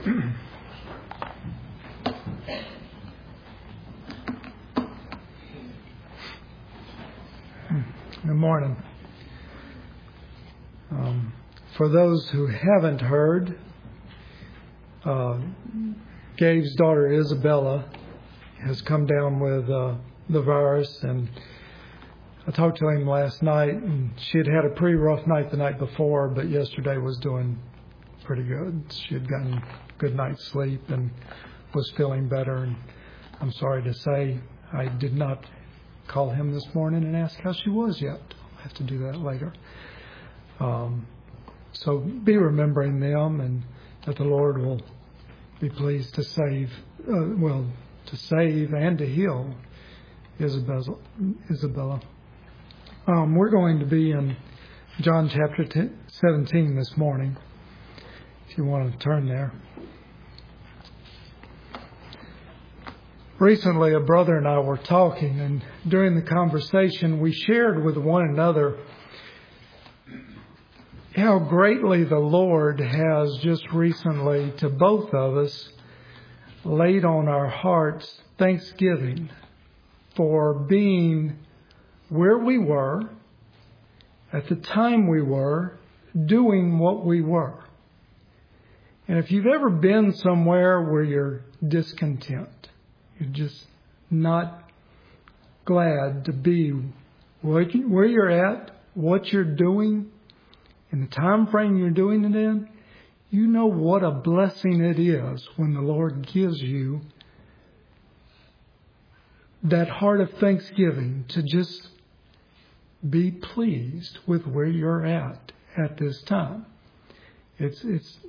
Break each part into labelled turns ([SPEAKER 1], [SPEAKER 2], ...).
[SPEAKER 1] Good morning. For those who haven't heard, Gabe's daughter Isabella has come down with the virus, and I talked to him last night, and she had had a pretty rough night the night before, but yesterday was doing pretty good. She had gotten a good night's sleep and was feeling better, and I'm sorry to say I did not call him this morning and ask how she was yet. I'll have to do that later. So be remembering them, and that the Lord will be pleased to save and to heal Isabella. We're going to be in John chapter 17 this morning, if you want to turn there. Recently, a brother and I were talking, and during the conversation, we shared with one another how greatly the Lord has just recently, to both of us, laid on our hearts thanksgiving for being where we were, at the time we were, doing what we were. And if you've ever been somewhere where you're discontent, you're just not glad to be where you're at, what you're doing, in the time frame you're doing it in, you know what a blessing it is when the Lord gives you that heart of thanksgiving to just be pleased with where you're at this time. It's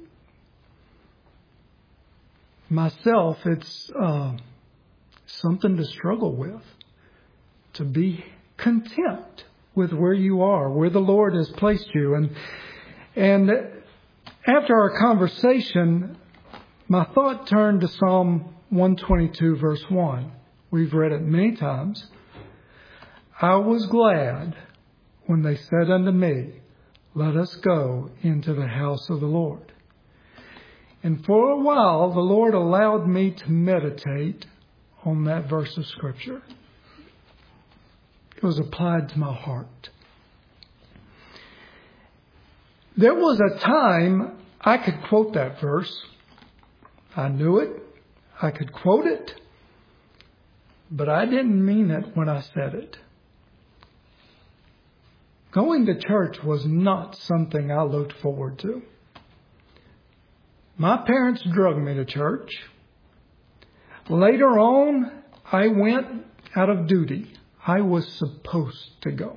[SPEAKER 1] myself, it's something to struggle with, to be content with where you are, where the Lord has placed you. And after our conversation, my thought turned to Psalm 122, verse 1. We've read it many times. I was glad when they said unto me, let us go into the house of the Lord. And for a while, the Lord allowed me to meditate on that verse of Scripture. It was applied to my heart. There was a time I could quote that verse. I knew it. I could quote it. But I didn't mean it when I said it. Going to church was not something I looked forward to. My parents drugged me to church. Later on, I went out of duty. I was supposed to go.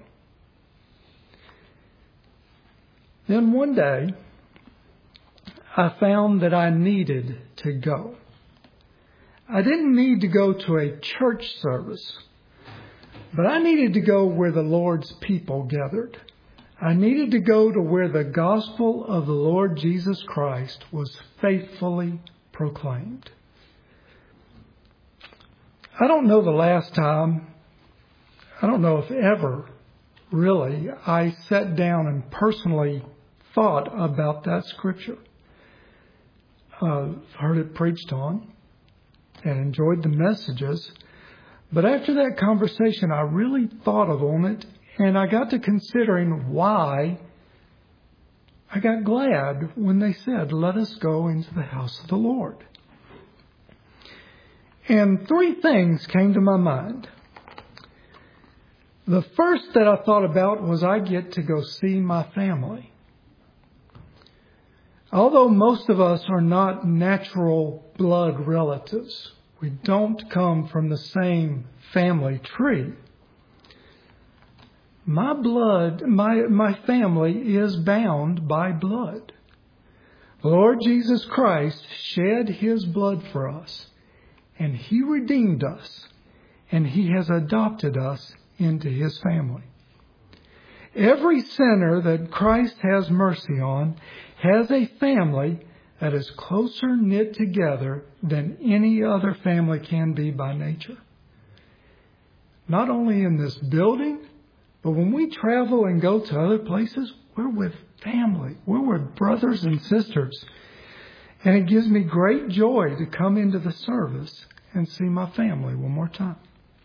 [SPEAKER 1] Then one day, I found that I needed to go. I didn't need to go to a church service, but I needed to go where the Lord's people gathered. I needed to go to where the gospel of the Lord Jesus Christ was faithfully proclaimed. I don't know the last time, I don't know if ever, really, I sat down and personally thought about that scripture. I've heard it preached on and enjoyed the messages. But after that conversation, I really thought on it, and I got to considering why I got glad when they said, let us go into the house of the Lord. And three things came to my mind. The first that I thought about was I get to go see my family. Although most of us are not natural blood relatives, we don't come from the same family tree. My blood, my family is bound by blood. The Lord Jesus Christ shed His blood for us, and He redeemed us, and He has adopted us into His family. Every sinner that Christ has mercy on has a family that is closer knit together than any other family can be by nature. Not only in this building, but when we travel and go to other places, we're with family. We're with brothers and sisters. And it gives me great joy to come into the service and see my family one more time.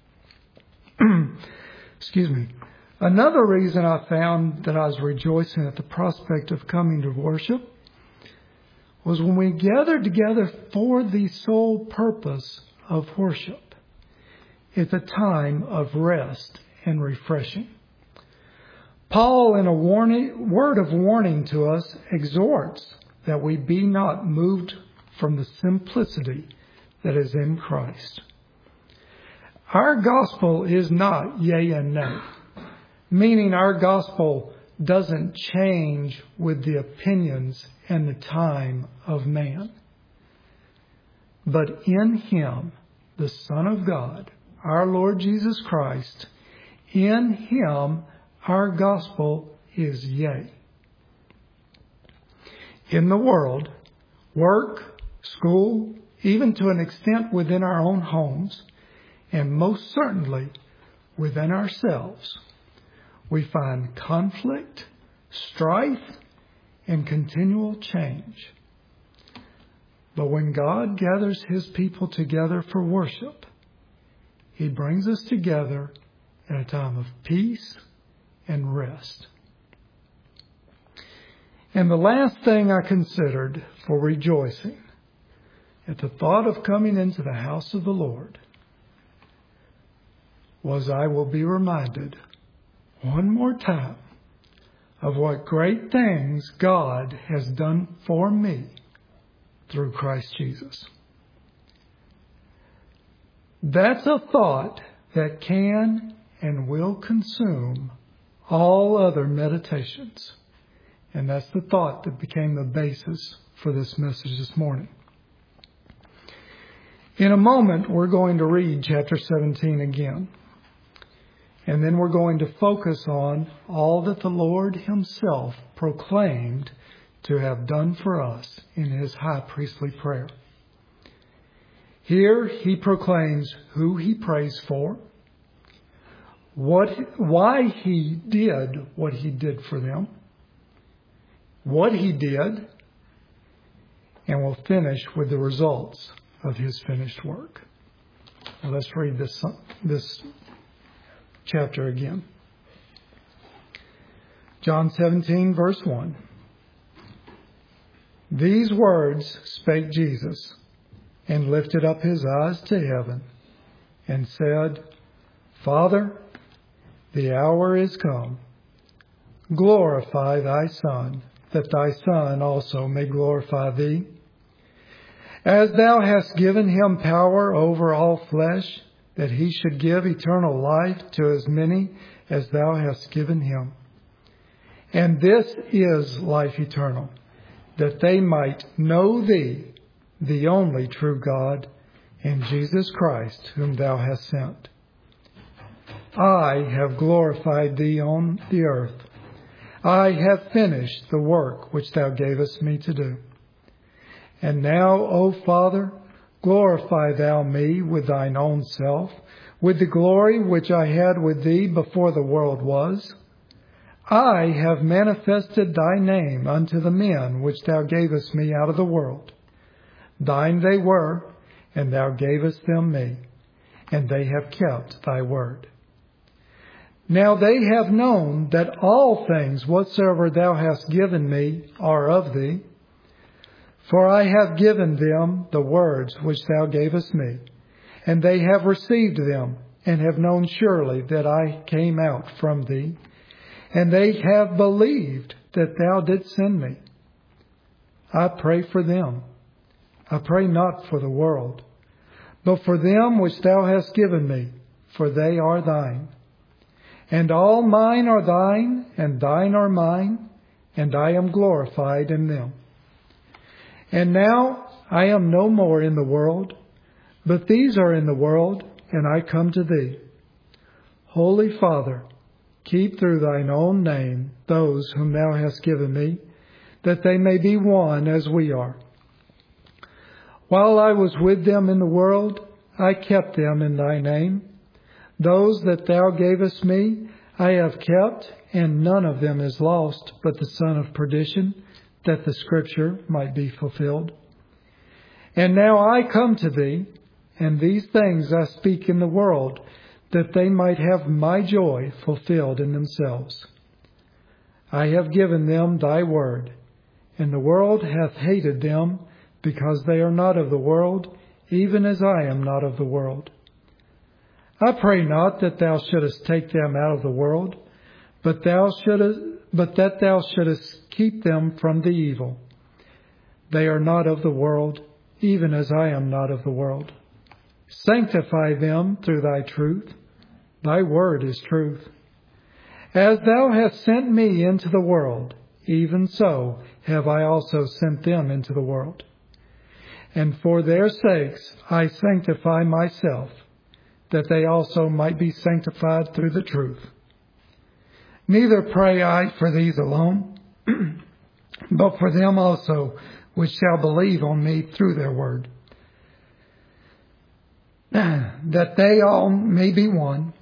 [SPEAKER 1] Excuse me. Another reason I found that I was rejoicing at the prospect of coming to worship was when we gathered together for the sole purpose of worship. It's a time of rest and refreshing. Paul, in a word of warning to us, exhorts that we be not moved from the simplicity that is in Christ. Our gospel is not yea and nay, meaning our gospel doesn't change with the opinions and the time of man. But in Him, the Son of God, our Lord Jesus Christ, in Him our gospel is yea. In the world, work, school, even to an extent within our own homes, and most certainly within ourselves, we find conflict, strife, and continual change. But when God gathers His people together for worship, He brings us together in a time of peace and rest. And the last thing I considered for rejoicing at the thought of coming into the house of the Lord was I will be reminded one more time of what great things God has done for me through Christ Jesus. That's a thought that can and will consume all other meditations. And that's the thought that became the basis for this message this morning. In a moment, we're going to read chapter 17 again. And then we're going to focus on all that the Lord Himself proclaimed to have done for us in His high priestly prayer. Here He proclaims who He prays for, why He did what He did for them, what He did, and we'll finish with the results of His finished work. Now let's read this chapter again. John 17, verse 1. These words spake Jesus, and lifted up His eyes to heaven, and said, Father, the hour is come. Glorify Thy Son, that Thy Son also may glorify Thee. As Thou hast given Him power over all flesh, that He should give eternal life to as many as Thou hast given Him. And this is life eternal, that they might know Thee, the only true God, and Jesus Christ, whom Thou hast sent. I have glorified Thee on the earth. I have finished the work which Thou gavest me to do. And now, O Father, glorify Thou me with Thine own self, with the glory which I had with Thee before the world was. I have manifested Thy name unto the men which Thou gavest me out of the world. Thine they were, and Thou gavest them me, and they have kept Thy word. Now they have known that all things whatsoever Thou hast given me are of Thee. For I have given them the words which Thou gavest me, and they have received them, and have known surely that I came out from Thee, and they have believed that Thou didst send me. I pray for them. I pray not for the world, but for them which Thou hast given me, for they are Thine. And all mine are Thine, and Thine are mine, and I am glorified in them. And now I am no more in the world, but these are in the world, and I come to Thee. Holy Father, keep through Thine own name those whom Thou hast given me, that they may be one as we are. While I was with them in the world, I kept them in Thy name. Those that Thou gavest me, I have kept, and none of them is lost, but the son of perdition, that the Scripture might be fulfilled. And now I come to thee, and these things I speak in the world, that they might have my joy fulfilled in themselves. I have given them thy word, and the world hath hated them, because they are not of the world, even as I am not of the world. I pray not that thou shouldest take them out of the world, but that thou shouldest keep them from the evil. They are not of the world, even as I am not of the world. Sanctify them through thy truth. Thy word is truth. As thou hast sent me into the world, even so have I also sent them into the world. And for their sakes I sanctify myself, that they also might be sanctified through the truth. Neither pray I for these alone, but for them also which shall believe on me through their word, that they all may be one,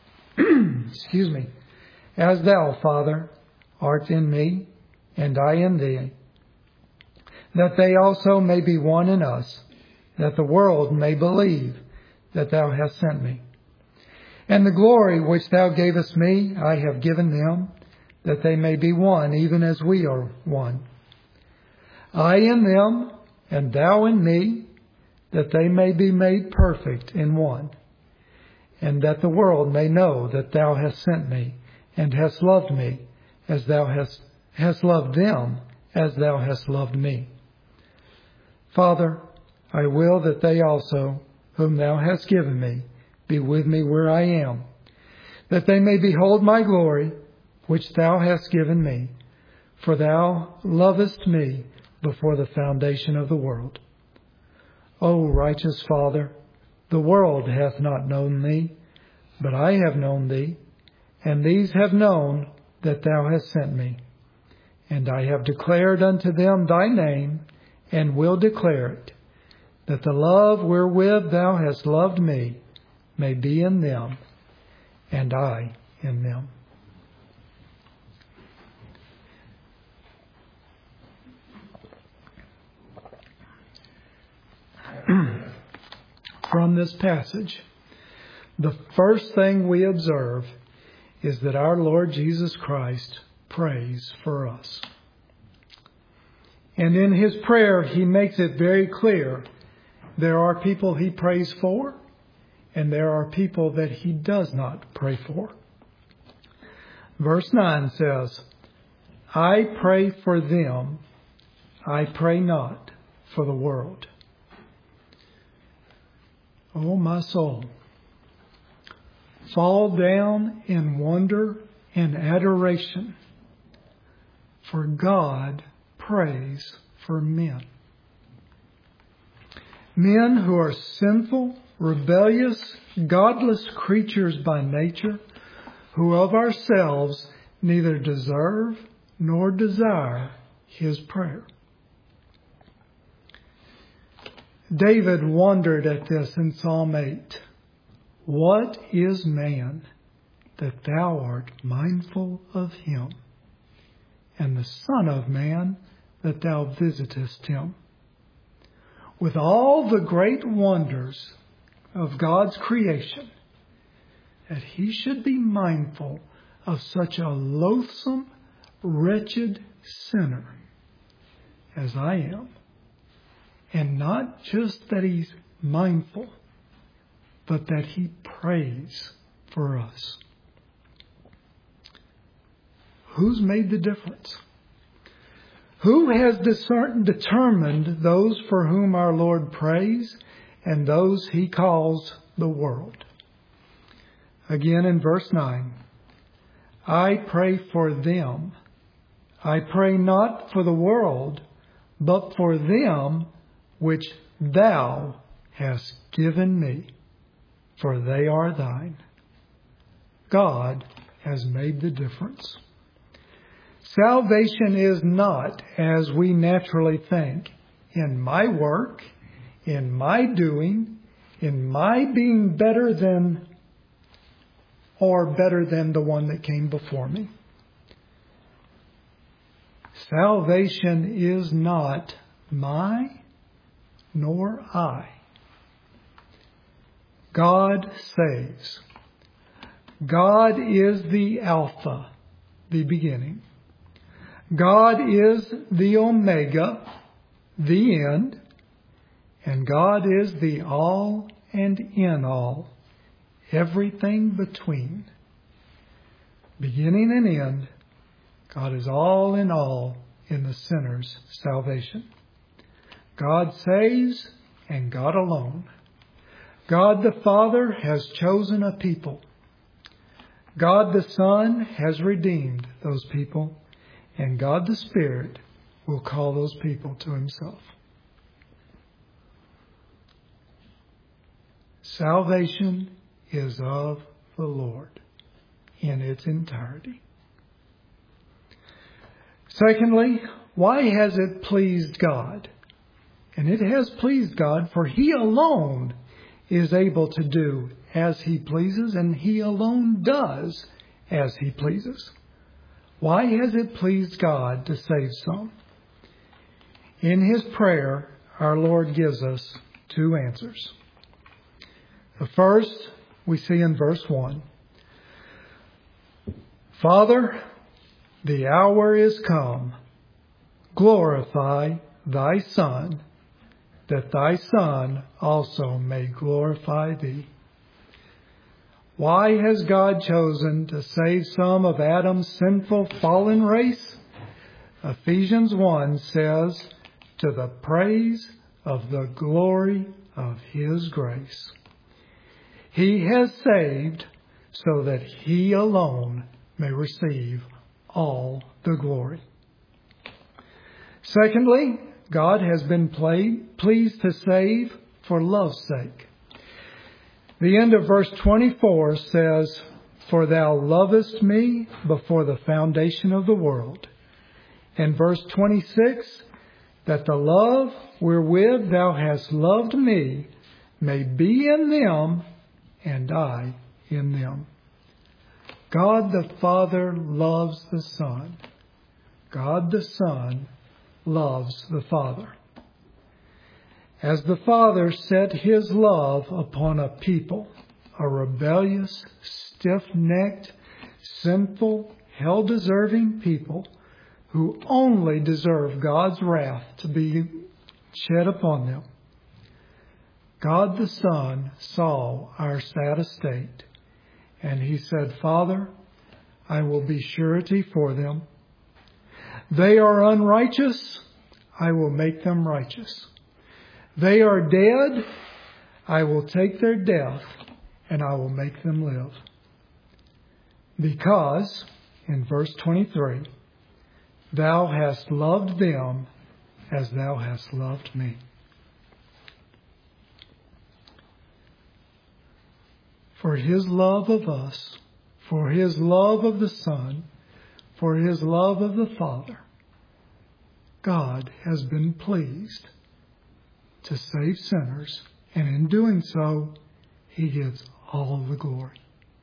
[SPEAKER 1] as thou, Father, art in me, and I in thee, that they also may be one in us, that the world may believe that thou hast sent me. And the glory which thou gavest me I have given them, that they may be one, even as we are one. I in them, and thou in me, that they may be made perfect in one, and that the world may know that thou hast sent me, and hast loved me, as thou hast loved them, as thou hast loved me. Father, I will that they also, whom thou hast given me, be with me where I am, that they may behold my glory, which thou hast given me, for thou lovest me before the foundation of the world. O righteous Father, the world hath not known thee, but I have known thee, and these have known that thou hast sent me. And I have declared unto them thy name, and will declare it, that the love wherewith thou hast loved me may be in them, and I in them. From this passage, the first thing we observe is that our Lord Jesus Christ prays for us. And in his prayer, he makes it very clear there are people he prays for, and there are people that he does not pray for. Verse 9 says, I pray for them, I pray not for the world. Oh, my soul, fall down in wonder and adoration, for God prays for men. Men who are sinful, rebellious, godless creatures by nature, who of ourselves neither deserve nor desire his prayer. David wondered at this in Psalm 8. What is man that thou art mindful of him, and the Son of Man that thou visitest him? With all the great wonders of God's creation, that he should be mindful of such a loathsome, wretched sinner as I am. And not just that he's mindful, but that he prays for us. Who's made the difference? Who has determined those for whom our Lord prays and those he calls the world? Again in verse 9, I pray for them. I pray not for the world, but for them which thou hast given me, for they are thine. God has made the difference. Salvation is not, as we naturally think, in my work, in my doing, in my being better than the one that came before me. Salvation is not my, nor I. God saves. God is the Alpha, the beginning. God is the Omega, the end. And God is the all and in all, everything between. Beginning and end, God is all in all in the sinner's salvation. God saves, and God alone. God the Father has chosen a people. God the Son has redeemed those people, and God the Spirit will call those people to Himself. Salvation is of the Lord in its entirety. Secondly, why has it pleased God? And it has pleased God, for He alone is able to do as He pleases, and He alone does as He pleases. Why has it pleased God to save some? In His prayer, our Lord gives us two answers. The first we see in verse 1. Father, the hour is come. Glorify Thy Son, that Thy Son also may glorify Thee. Why has God chosen to save some of Adam's sinful fallen race? Ephesians 1 says, to the praise of the glory of His grace. He has saved so that He alone may receive all the glory. Secondly, God has been pleased to save for love's sake. The end of verse 24 says, for Thou lovest me before the foundation of the world. And verse 26, that the love wherewith Thou hast loved me may be in them, and I in them. God the Father loves the Son. God the Son loves the Father. As the Father set His love upon a people, a rebellious, stiff-necked, sinful, hell-deserving people who only deserve God's wrath to be shed upon them, God the Son saw our sad estate, and He said, Father, I will be surety for them. They are unrighteous, I will make them righteous. They are dead, I will take their death, and I will make them live. Because, in verse 23, Thou hast loved them as Thou hast loved me. For His love of us, for His love of the Son, for His love of the Father, God has been pleased to save sinners, and in doing so, He gets all the glory.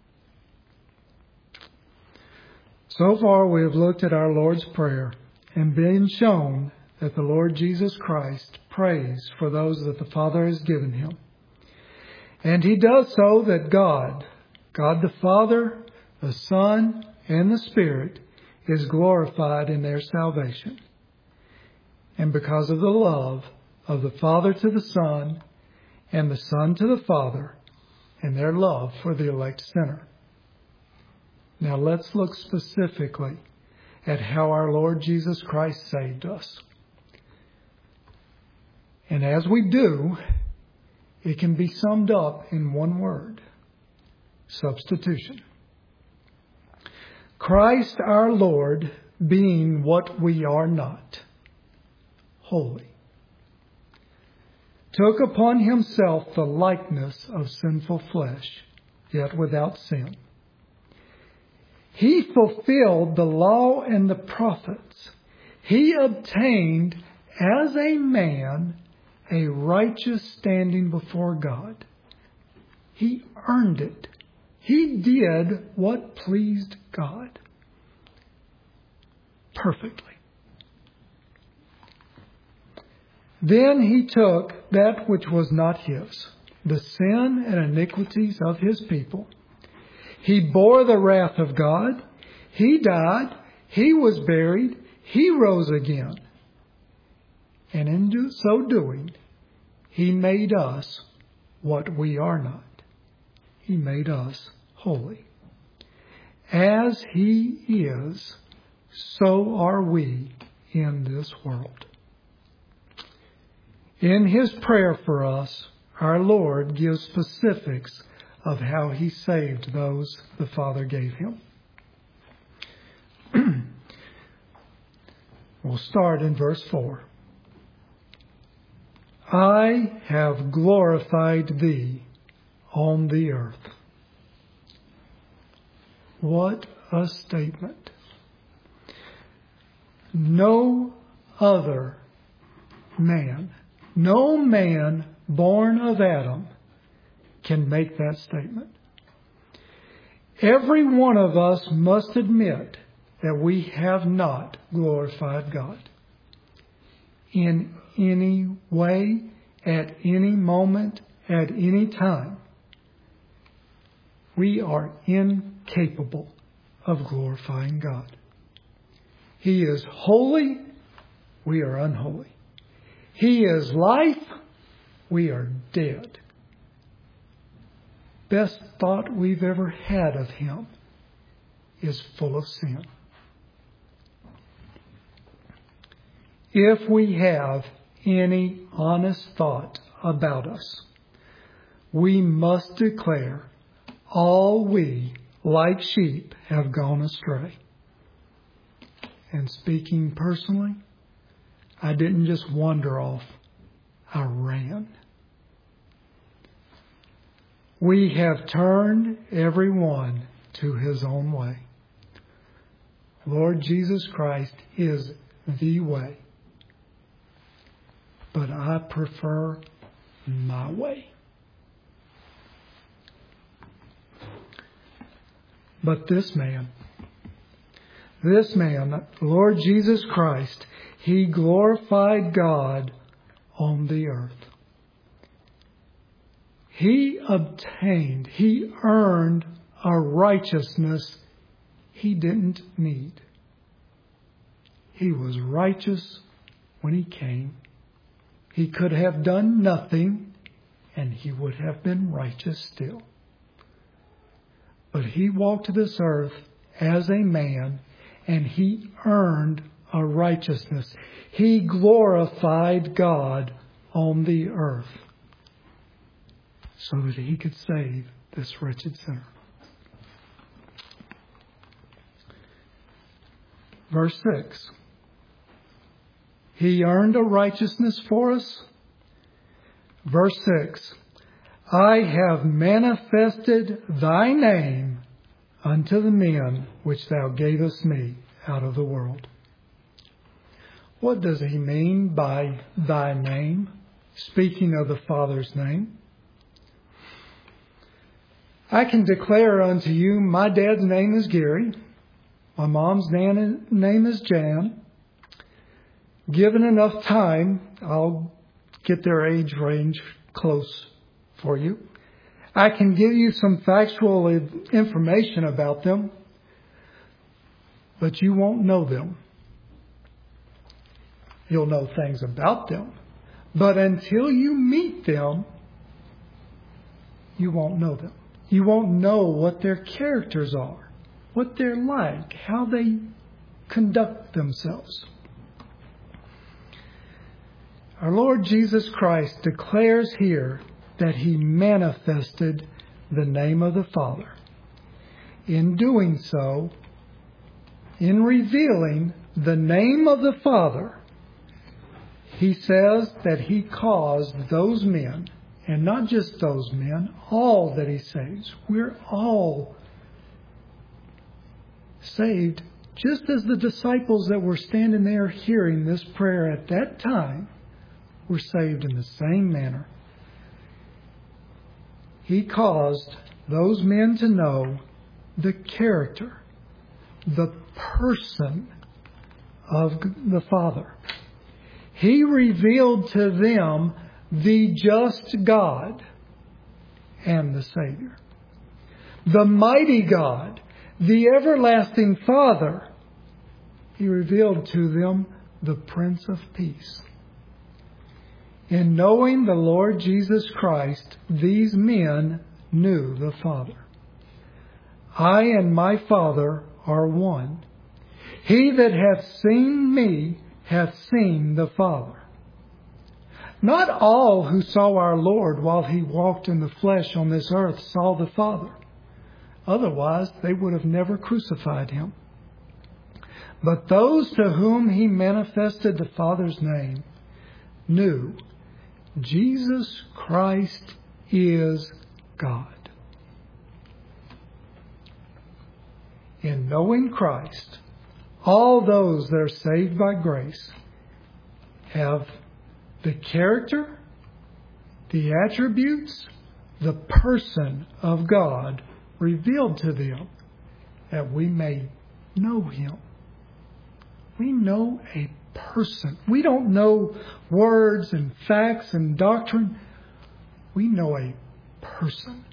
[SPEAKER 1] So far, we have looked at our Lord's Prayer and been shown that the Lord Jesus Christ prays for those that the Father has given Him. And He does so that God the Father, the Son, and the Spirit is glorified in their salvation. And because of the love of the Father to the Son and the Son to the Father and their love for the elect sinner. Now let's look specifically at how our Lord Jesus Christ saved us. And as we do, it can be summed up in one word: substitution. Christ our Lord, being what we are not, holy, took upon Himself the likeness of sinful flesh, yet without sin. He fulfilled the law and the prophets. He obtained as a man a righteous standing before God. He earned it. He did what pleased God perfectly. Then he took that which was not his, the sin and iniquities of his people. He bore the wrath of God. He died. He was buried. He rose again. And in so doing, he made us what we are not. He made us holy. As he is, so are we in this world. In his prayer for us, our Lord gives specifics of how he saved those the Father gave him. We'll start in verse 4. I have glorified thee on the earth. What a statement. No other man, no man born of Adam can make that statement. Every one of us must admit that we have not glorified God in any way, at any moment, at any time. We are incapable of glorifying God. He is holy, we are unholy. He is life, we are dead. Best thought we've ever had of him is full of sin. If we have any honest thought about us, we must declare, all we, like sheep, have gone astray. And speaking personally, I didn't just wander off, I ran. We have turned every one to his own way. Lord Jesus Christ is the way. But I prefer my way. But this man, Lord Jesus Christ, he glorified God on the earth. He earned a righteousness he didn't need. He was righteous when he came. He could have done nothing, and he would have been righteous still. But he walked this earth as a man, and he earned a righteousness. He glorified God on the earth so that he could save this wretched sinner. Verse 6. He earned a righteousness for us. Verse 6. I have manifested thy name unto the men which thou gavest me out of the world. What does he mean by thy name? Speaking of the Father's name. I can declare unto you, my dad's name is Gary. My mom's name is Jan. Given enough time, I'll get their age range close for you. I can give you some factual information about them, but you won't know them. You'll know things about them, but until you meet them, you won't know them. You won't know what their characters are, what they're like, how they conduct themselves. Our Lord Jesus Christ declares here that he manifested the name of the Father. In doing so, in revealing the name of the Father, he says that he caused those men, and not just those men, all that he saves. We're all saved, just as the disciples that were standing there hearing this prayer at that time were saved in the same manner. He caused those men to know the character, the person of the Father. He revealed to them the just God and the Savior. The mighty God, the everlasting Father. He revealed to them the Prince of Peace. In knowing the Lord Jesus Christ, these men knew the Father. I and my Father are one. He that hath seen me hath seen the Father. Not all who saw our Lord while He walked in the flesh on this earth saw the Father. Otherwise, they would have never crucified Him. But those to whom He manifested the Father's name knew Jesus Christ is God. In knowing Christ, all those that are saved by grace have the character, the attributes, the person of God revealed to them, that we may know Him. We know a person. We don't know words and facts and doctrine. We know a person.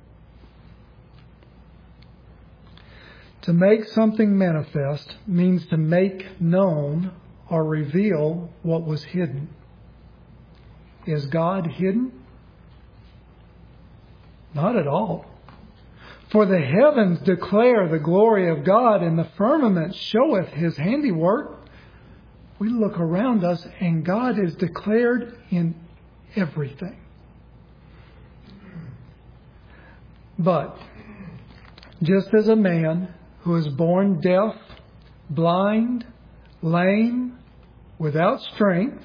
[SPEAKER 1] To make something manifest means to make known or reveal what was hidden. Is God hidden? Not at all. For the heavens declare the glory of God, and the firmament showeth His handiwork. We look around us, and God is declared in everything. But just as a man who is born deaf, blind, lame, without strength,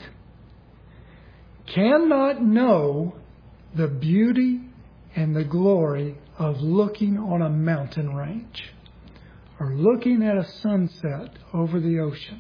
[SPEAKER 1] cannot know the beauty and the glory of looking on a mountain range or looking at a sunset over the ocean.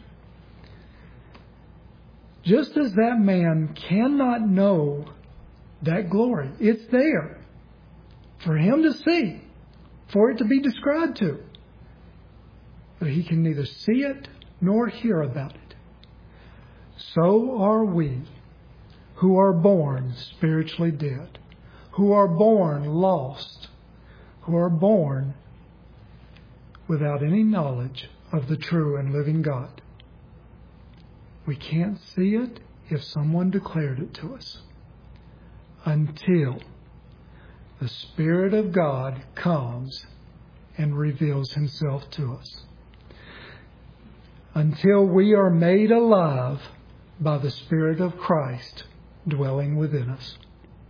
[SPEAKER 1] Just as that man cannot know that glory, it's there for him to see, for it to be described to. But he can neither see it nor hear about it. So are we who are born spiritually dead, who are born lost, who are born without any knowledge of the true and living God. We can't see it if someone declared it to us until the Spirit of God comes and reveals Himself to us. Until we are made alive by the Spirit of Christ dwelling within us.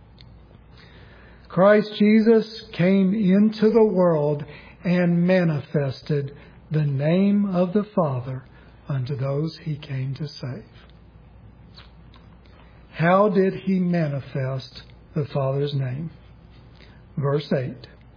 [SPEAKER 1] Christ Jesus came into the world and manifested the name of the Father unto those He came to save. How did He manifest the Father's name? Verse 8.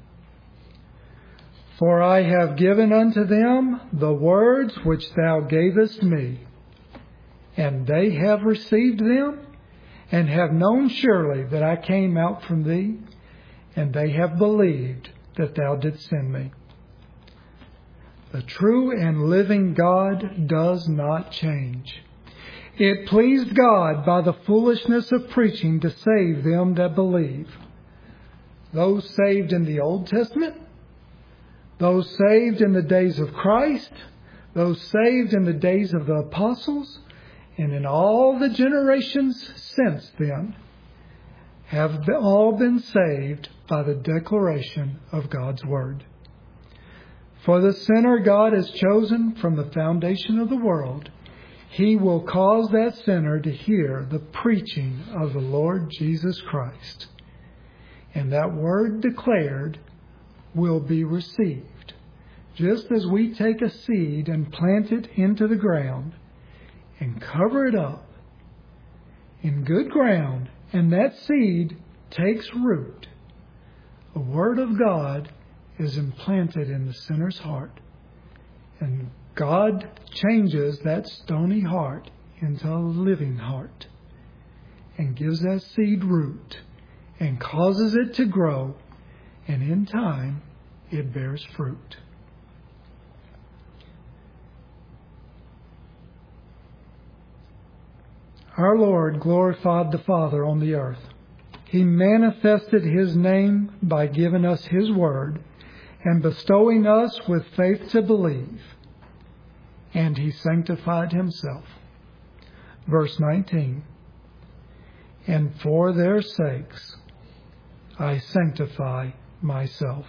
[SPEAKER 1] For I have given unto them the words which Thou gavest me, and they have received them, and have known surely that I came out from Thee, and they have believed that Thou didst send me. The true and living God does not change. It pleased God by the foolishness of preaching to save them that believe. Those saved in the Old Testament, those saved in the days of Christ, those saved in the days of the apostles, and in all the generations since then, have all been saved by the declaration of God's Word. For the sinner God has chosen from the foundation of the world, He will cause that sinner to hear the preaching of the Lord Jesus Christ. And that word declared will be received. Just as we take a seed and plant it into the ground and cover it up in good ground, and that seed takes root, the Word of God is implanted in the sinner's heart. And God changes that stony heart into a living heart and gives that seed root and causes it to grow, and in time it bears fruit. our Lord glorified the Father on the earth. He manifested His name by giving us His word and bestowing us with faith to believe. And He sanctified Himself. Verse 19. And for their sakes I sanctify myself.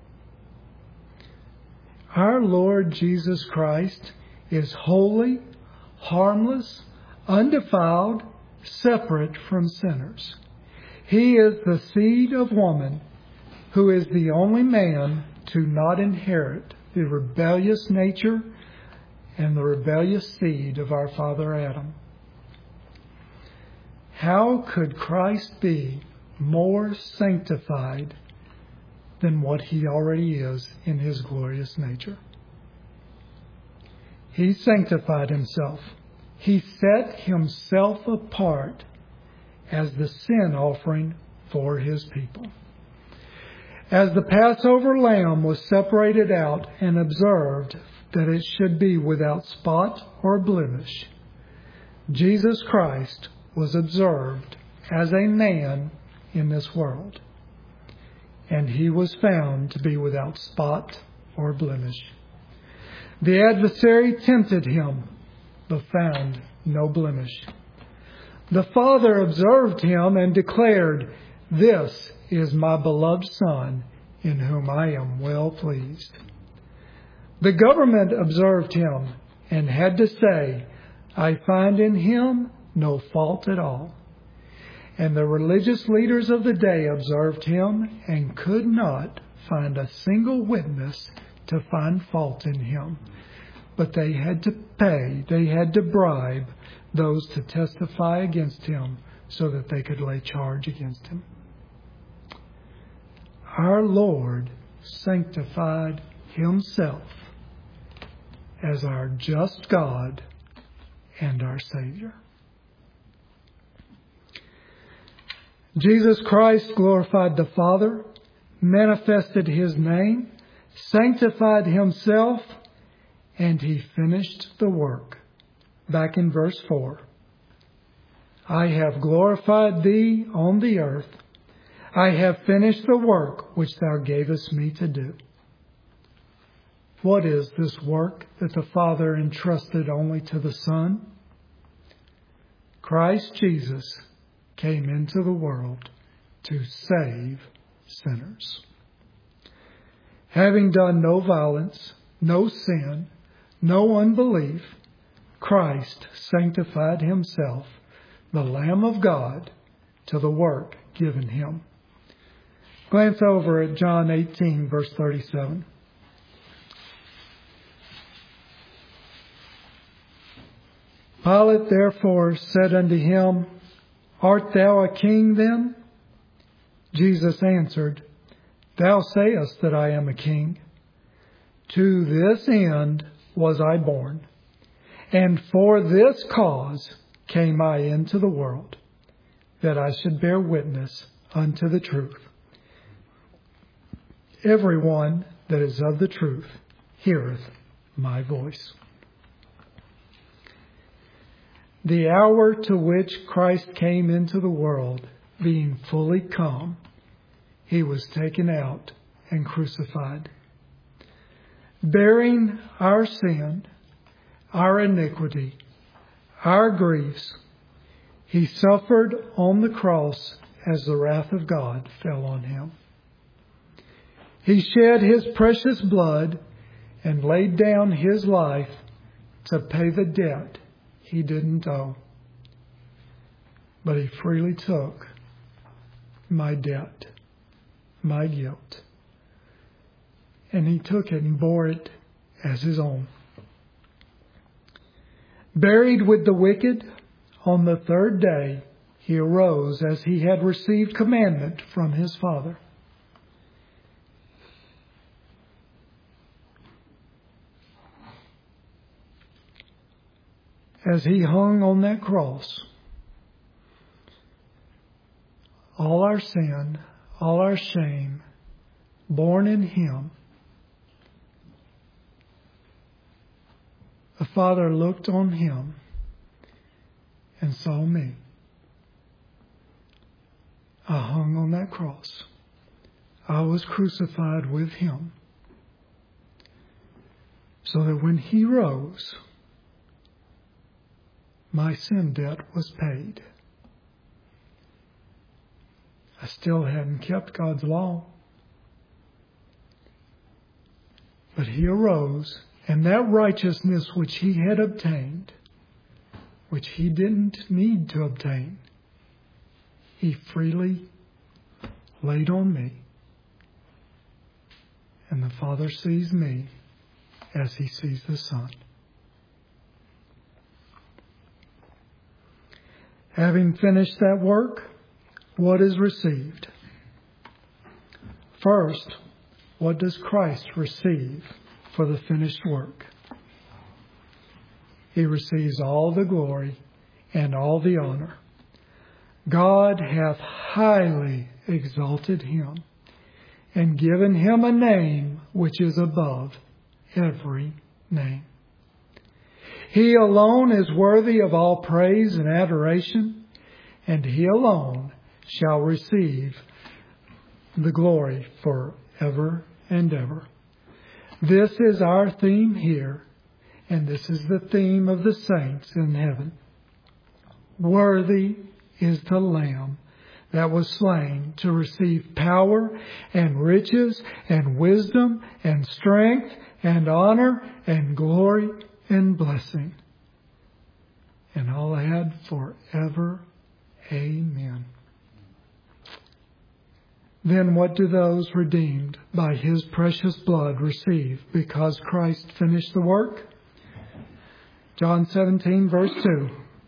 [SPEAKER 1] Our Lord Jesus Christ is holy, harmless, undefiled, separate from sinners. He is the seed of woman, who is the only man to not inherit the rebellious nature and the rebellious seed of our father Adam. How could Christ be more sanctified than what He already is in His glorious nature? He sanctified Himself. He set Himself apart as the sin offering for His people. As the Passover lamb was separated out and observed that it should be without spot or blemish, Jesus Christ was observed as a man in this world, and He was found to be without spot or blemish. The adversary tempted Him, but found no blemish. The Father observed Him and declared, "This is my beloved Son, in whom I am well pleased." The government observed Him and had to say, "I find in Him no fault at all." And the religious leaders of the day observed Him and could not find a single witness to find fault in Him. But they had to pay, they had to bribe those to testify against Him so that they could lay charge against Him. Our Lord sanctified Himself as our just God and our Savior. Jesus Christ glorified the Father, manifested His name, sanctified Himself, and He finished the work. Back in verse 4. I have glorified Thee on the earth. I have finished the work which Thou gavest me to do. What is this work that the Father entrusted only to the Son? Christ Jesus came into the world to save sinners. Having done no violence, no sin, no unbelief, Christ sanctified Himself, the Lamb of God, to the work given Him. Glance over at John 18, verse 37. Pilate therefore said unto Him, Art Thou a king then? Jesus answered, Thou sayest that I am a king. To this end was I born, and for this cause came I into the world, that I should bear witness unto the truth. Everyone that is of the truth heareth my voice. The hour to which Christ came into the world, being fully come, He was taken out and crucified. Bearing our sin, our iniquity, our griefs, He suffered on the cross as the wrath of God fell on Him. He shed His precious blood and laid down His life to pay the debt He didn't owe. But He freely took my debt, my guilt, and He took it and bore it as His own. Buried with the wicked, on the third day He arose as He had received commandment from His Father. As He hung on that cross, all our sin, all our shame, borne in Him, the Father looked on Him and saw me. I hung on that cross. I was crucified with him, so that when he rose, my sin debt was paid. I still hadn't kept God's law, but he arose, and that righteousness which he had obtained, which he didn't need to obtain, he freely laid on me. And the Father sees me as he sees the Son. Having finished that work, what is received? First, what does Christ receive for the finished work? He receives all the glory and all the honor. God hath highly exalted him and given him a name which is above every name. He alone is worthy of all praise and adoration, and he alone shall receive the glory forever and ever. This is our theme here, and this is the theme of the saints in heaven. Worthy is the Lamb that was slain to receive power and riches and wisdom and strength and honor and glory and blessing. And I'll add forever, amen. Then what do those redeemed by his precious blood receive because Christ finished the work? John 17, verse 2.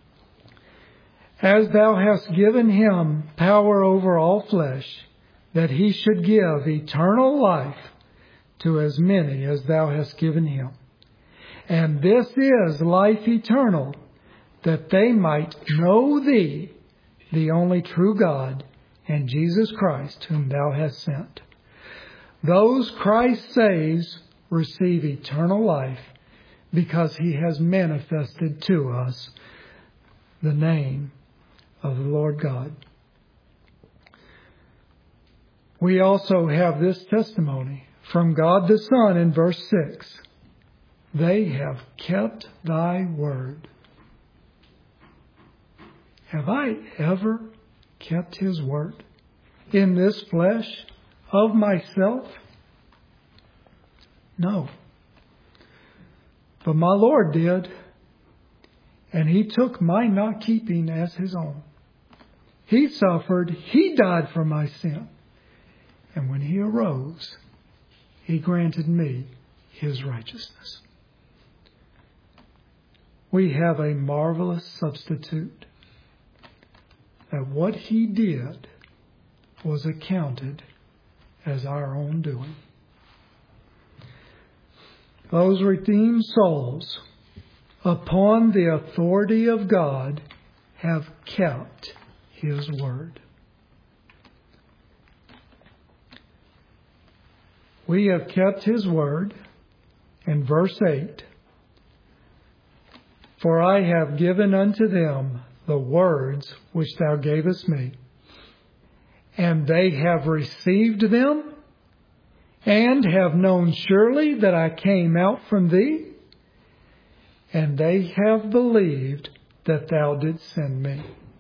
[SPEAKER 1] As thou hast given him power over all flesh, that he should give eternal life to as many as thou hast given him. And this is life eternal, that they might know thee, the only true God, and Jesus Christ, whom thou hast sent. Those Christ saves receive eternal life because he has manifested to us the name of the Lord God. We also have this testimony from God the Son in verse 6. They have kept thy word. Have I ever kept his word in this flesh of myself? No. But my Lord did. And he took my not keeping as his own. He suffered. He died for my sin. And when he arose, he granted me his righteousness. We have a marvelous substitute, that what he did was accounted as our own doing. Those redeemed souls, upon the authority of God, have kept his word. We have kept his word in verse 8. For I have given unto them the words which thou gavest me, and they have received them, and have known surely that I came out from thee, and they have believed that thou didst send me.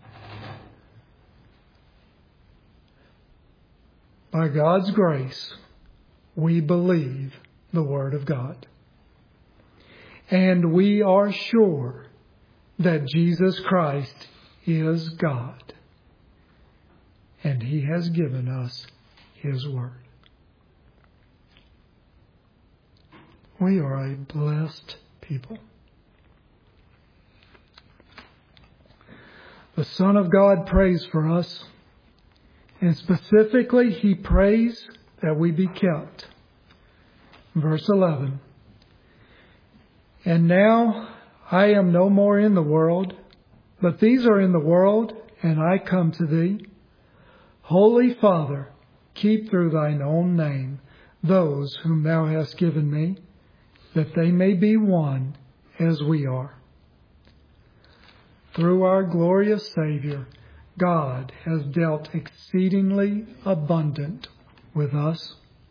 [SPEAKER 1] By God's grace, we believe the Word of God. And we are sure that Jesus Christ is God. And he has given us his word. We are a blessed people. The Son of God prays for us. And specifically, he prays that we be kept. Verse 11. And now I am no more in the world, but these are in the world, and I come to thee. Holy Father, keep through thine own name those whom thou hast given me, that they may be one as we are. through our glorious Savior, God has dealt exceedingly abundant with us.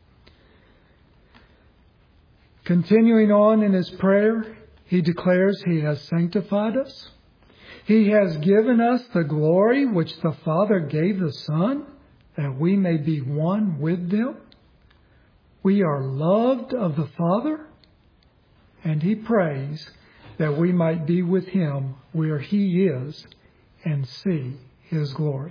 [SPEAKER 1] Continuing on in his prayer, he declares he has sanctified us. He has given us the glory which the Father gave the Son, that we may be one with them. We are loved of the Father, and he prays that we might be with him where he is and see his glory.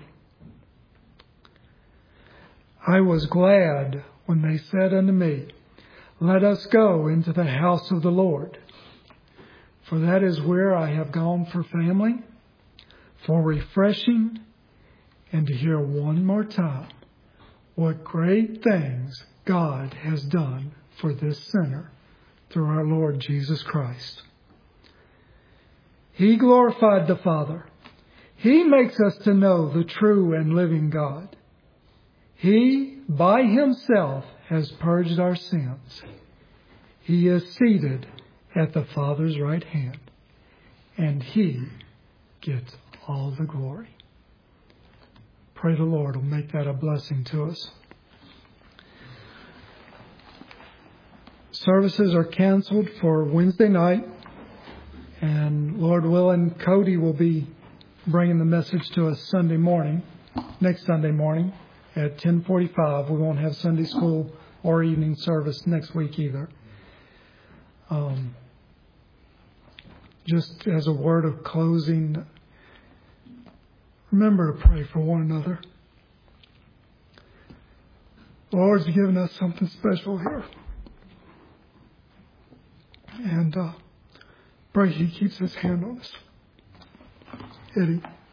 [SPEAKER 1] I was glad when they said unto me, Let us go into the house of the Lord. For that is where I have gone for family, for refreshing, and to hear one more time what great things God has done for this sinner through our Lord Jesus Christ. He glorified the Father. He makes us to know the true and living God. He, by himself, has purged our sins. He is seated at the Father's right hand, and he gets all the glory. Pray the Lord will make that a blessing to us. Services are canceled for Wednesday night, and Lord willing, Cody will be bringing the message to us Sunday morning, next Sunday morning at 10:45. We won't have Sunday school or evening service next week either. Just as a word of closing, remember to pray for one another. The Lord's given us something special here. And pray he keeps his hand on us. Eddie.